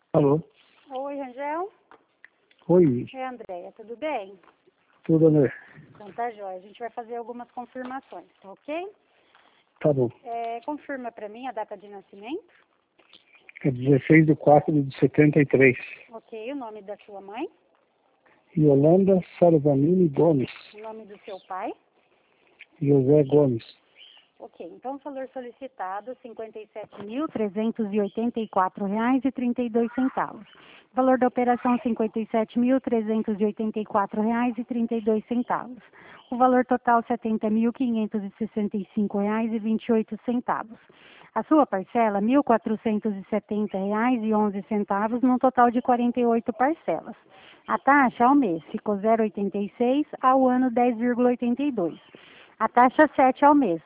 Alô? Oi, Rangel. Oi, É, Andréia, tudo bem? tudo, André? Então tá jóia. A gente vai fazer algumas confirmações, tá ok? Tá bom. Confirma pra mim a data de nascimento. É 16/4/73. Ok, o nome da sua mãe. Yolanda Sarvanini Gomes. O nome do seu pai. José Gomes. Ok, então o valor solicitado, R$ 57.384,32. Valor da operação, R$ 57.384,32. O valor total, R$ 70.565,28. A sua parcela, R$ 1.470,11, num total de 48 parcelas. A taxa ao mês ficou 0,86, ao ano 10,82. A taxa 7 ao mês,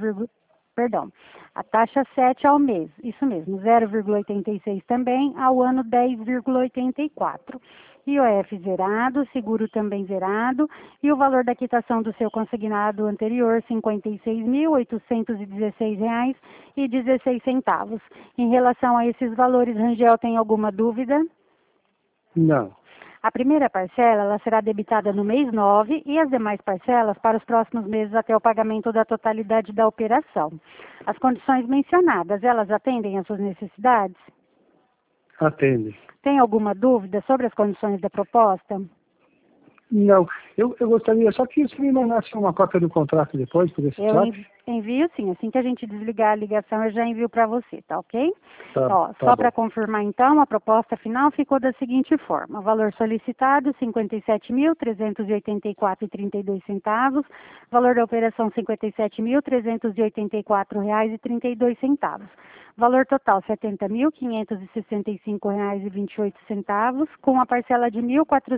a taxa 7 ao mês, isso mesmo, 0,86 também, ao ano 10,84. IOF zerado, seguro também zerado, e o valor da quitação do seu consignado anterior, R$ 56.816,16. Em relação a esses valores, Rangel, tem alguma dúvida? Não. A primeira parcela ela será debitada no mês 9 e as demais parcelas para os próximos meses até o pagamento da totalidade da operação. As condições mencionadas, elas atendem às suas necessidades? Atende. Tem alguma dúvida sobre as condições da proposta? Não. Eu gostaria só que você me mandasse uma cópia do contrato depois, por esse Eu WhatsApp. envio sim, assim que a gente desligar a ligação eu já envio para você, tá ok? Tá Só bom. para confirmar então, a proposta final ficou da seguinte forma: valor solicitado, R$ 57.384,32, valor da operação R$ 57.384,32, valor total R$ 70.565,28, com a parcela de R$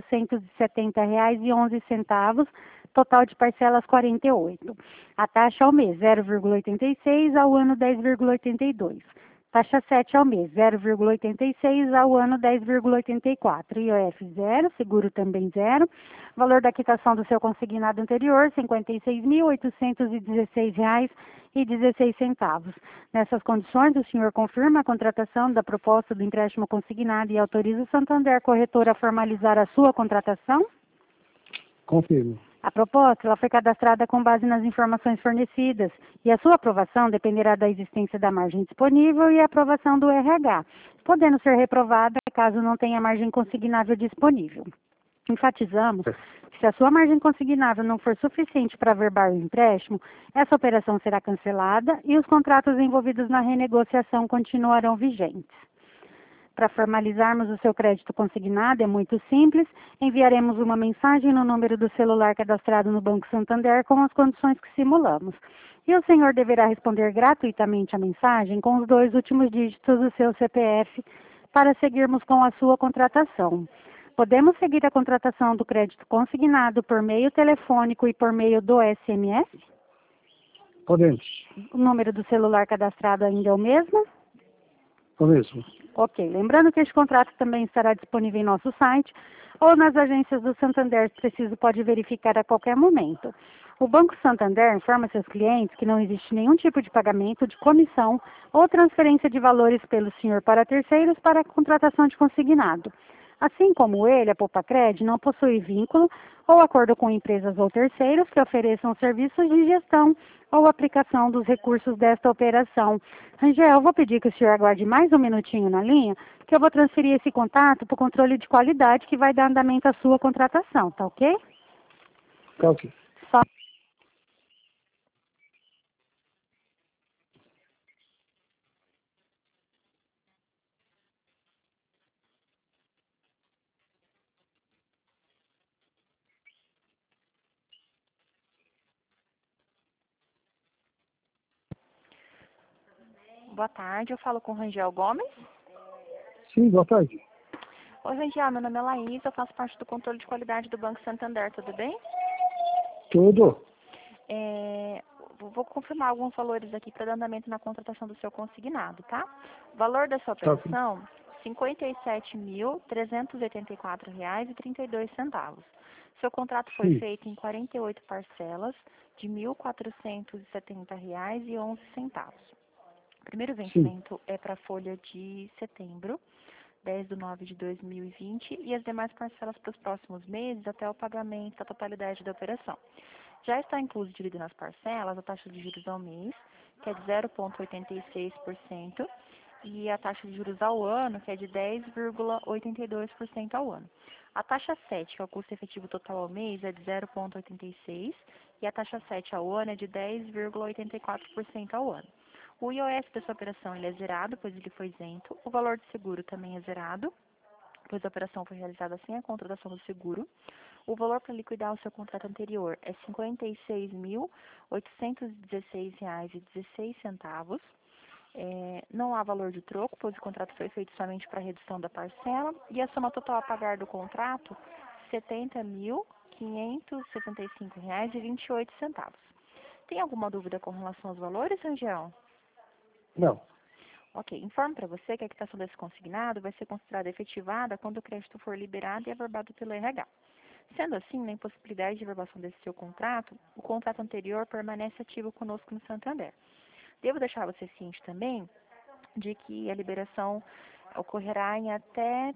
1.470,11, total de parcelas 48. A taxa ao mês 0,86, ao ano 10,82. Taxa 7 ao mês 0,86, ao ano 10,84. IOF zero, seguro também zero. Valor da quitação do seu consignado anterior R$ 56.816,16. Nessas condições, o senhor confirma a contratação da proposta do empréstimo consignado e autoriza o Santander Corretora a formalizar a sua contratação? Confirmo. A proposta ela foi cadastrada com base nas informações fornecidas e a sua aprovação dependerá da existência da margem disponível e a aprovação do RH, podendo ser reprovada caso não tenha margem consignável disponível. Enfatizamos que se a sua margem consignável não for suficiente para averbar o empréstimo, essa operação será cancelada e os contratos envolvidos na renegociação continuarão vigentes. Para formalizarmos o seu crédito consignado, é muito simples. Enviaremos uma mensagem no número do celular cadastrado no Banco Santander com as condições que simulamos. E o senhor deverá responder gratuitamente a mensagem com os 2 últimos dígitos do seu CPF para seguirmos com a sua contratação. Podemos seguir a contratação do crédito consignado por meio telefônico e por meio do SMS? Podemos. O número do celular cadastrado ainda é o mesmo? O mesmo. Ok, lembrando que este contrato também estará disponível em nosso site ou nas agências do Santander, se preciso pode verificar a qualquer momento. O Banco Santander informa seus clientes que não existe nenhum tipo de pagamento de comissão ou transferência de valores pelo senhor para terceiros para a contratação de consignado. Assim como ele, a Popacred não possui vínculo ou acordo com empresas ou terceiros que ofereçam serviços de gestão ou aplicação dos recursos desta operação. Rangel, eu vou pedir que o senhor aguarde mais um minutinho na linha, que eu vou transferir esse contato para o controle de qualidade que vai dar andamento à sua contratação, tá ok? Tá ok. Só Boa tarde, eu falo com o Rangel Gomes. Sim, boa tarde. Oi, Rangel, meu nome é Laís, eu faço parte do controle de qualidade do Banco Santander, tudo bem? Tudo. Vou confirmar alguns valores aqui para dar andamento na contratação do seu consignado, tá? O valor da sua Tá ok. operação, R$ 57.384,32. Seu contrato foi Sim. feito em 48 parcelas de R$ 1.470,11. O primeiro Sim. vencimento é para a folha de setembro. 10/9/2020 e as demais parcelas para os próximos meses até o pagamento da totalidade da operação. Já está incluso dividido nas parcelas a taxa de juros ao mês, que é de 0,86%, e a taxa de juros ao ano, que é de 10,82% ao ano. A taxa 7, que é o custo efetivo total ao mês, é de 0,86%, e a taxa 7 ao ano é de 10,84% ao ano. O IOS dessa operação ele é zerado, pois ele foi isento. O valor de seguro também é zerado, pois a operação foi realizada sem a contratação do seguro. O valor para liquidar o seu contrato anterior é R$ 56.816,16. Não há valor de troco, pois o contrato foi feito somente para redução da parcela. E a soma total a pagar do contrato, R$ 70.575,28. Tem alguma dúvida com relação aos valores, Rangel? Não. Ok, informo para você que a quitação desse consignado vai ser considerada efetivada quando o crédito for liberado e averbado pelo RH. Sendo assim, na impossibilidade de averbação desse seu contrato, o contrato anterior permanece ativo conosco no Santander. Devo deixar você ciente também de que a liberação ocorrerá em até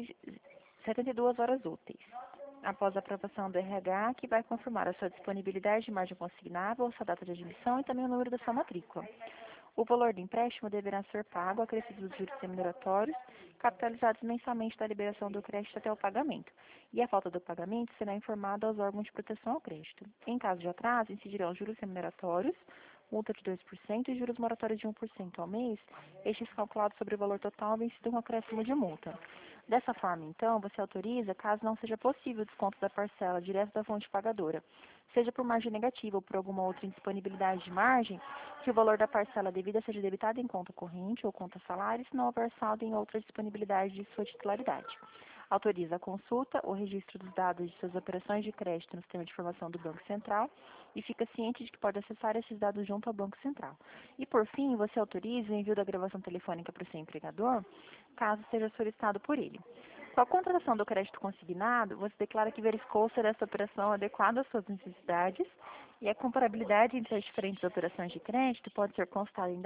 72 horas úteis, após a aprovação do RH, que vai confirmar a sua disponibilidade de margem consignável, a sua data de admissão e também o número da sua matrícula. O valor do empréstimo deverá ser pago, acrescidos dos juros remuneratórios, capitalizados mensalmente da liberação do crédito até o pagamento, e a falta do pagamento será informada aos órgãos de proteção ao crédito. Em caso de atraso, incidirão juros remuneratórios, multa de 2% e juros moratórios de 1% ao mês, estes calculados sobre o valor total vencido com acréscimo de multa. Dessa forma, então, você autoriza, caso não seja possível o desconto da parcela direto da fonte pagadora, seja por margem negativa ou por alguma outra indisponibilidade de margem, que o valor da parcela devida seja debitado em conta corrente ou conta salário, se não houver saldo em outra disponibilidade de sua titularidade. Autoriza a consulta, o registro dos dados de suas operações de crédito no sistema de informação do Banco Central e fica ciente de que pode acessar esses dados junto ao Banco Central. E, por fim, você autoriza o envio da gravação telefônica para o seu empregador, caso seja solicitado por ele. Com a contratação do crédito consignado, você declara que verificou ser essa operação adequada às suas necessidades e a comparabilidade entre as diferentes operações de crédito pode ser consultada em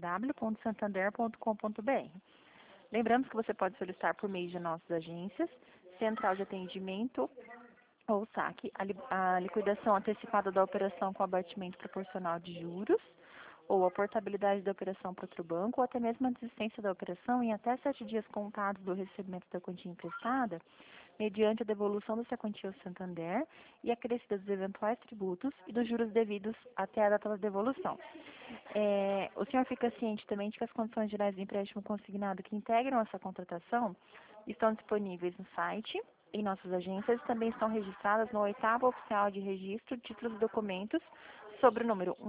www.santander.com.br. Lembramos que você pode solicitar por meio de nossas agências, Central de Atendimento ou SAC, a liquidação antecipada da operação com abatimento proporcional de juros, ou a portabilidade da operação para outro banco, ou até mesmo a desistência da operação em até 7 dias contados do recebimento da quantia emprestada, mediante a devolução dessa quantia ao Santander e a crescida dos eventuais tributos e dos juros devidos até a data da devolução. O senhor fica ciente também de que as condições gerais de empréstimo consignado que integram essa contratação estão disponíveis no site, em nossas agências, também estão registradas no 8º Oficial de Registro de Títulos e Documentos, sobre o número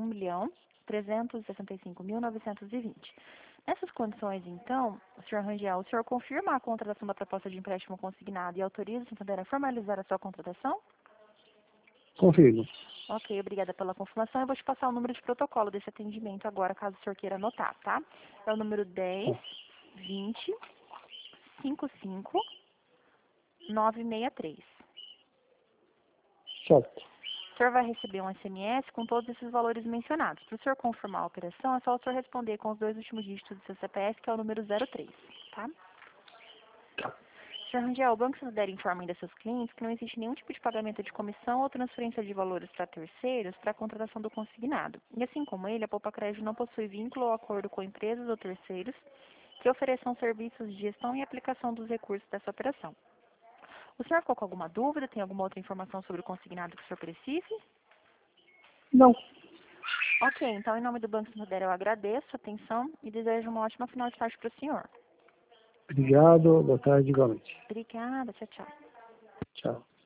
1.365.920. Nessas condições, então, Sr. Rangel, o senhor confirma a contratação da proposta de empréstimo consignado e autoriza o Santander a formalizar a sua contratação? Confirmo. Ok, obrigada pela confirmação. Eu vou te passar o número de protocolo desse atendimento agora, caso o senhor queira anotar, tá? É o número 10 20 55 963. Certo. O senhor vai receber um SMS com todos esses valores mencionados. Para o senhor confirmar a operação, é só o senhor responder com os 2 últimos dígitos do seu CPF, que é o número 03, tá? Sr. Rangel, o Banco Santander informa ainda seus clientes que não existe nenhum tipo de pagamento de comissão ou transferência de valores para terceiros para a contratação do consignado. E assim como ele, a Poupa Crédito não possui vínculo ou acordo com empresas ou terceiros que ofereçam serviços de gestão e aplicação dos recursos dessa operação. O senhor ficou com alguma dúvida? Tem alguma outra informação sobre o consignado que o senhor precise? Não. Ok, então em nome do Banco Santander eu agradeço a atenção e desejo uma ótima final de tarde para o senhor. Obrigado. Boa tarde, igualmente. Obrigada, tchau, tchau. Tchau.